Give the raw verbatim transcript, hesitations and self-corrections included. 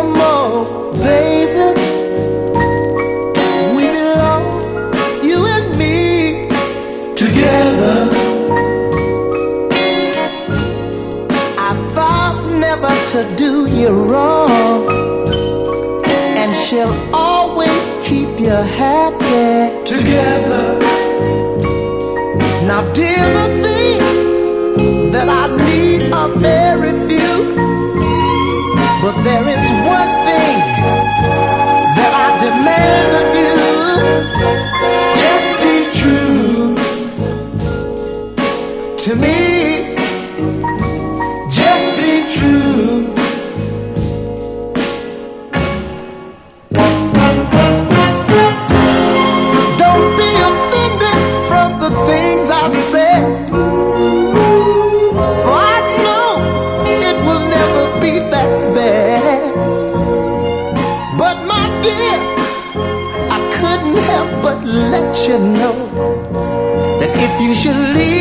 more, baby. We belong, you and me, together. I vowed never to do you wrong, and shall always keep you happy together. Now, dear, the things that I need are very few, but there is one thing that I demand of you. Just be true to me. Just be true. Don't be offended from the things I've said, for I know it will never be that bad. But my dear, I couldn't help but let you know that if you should leave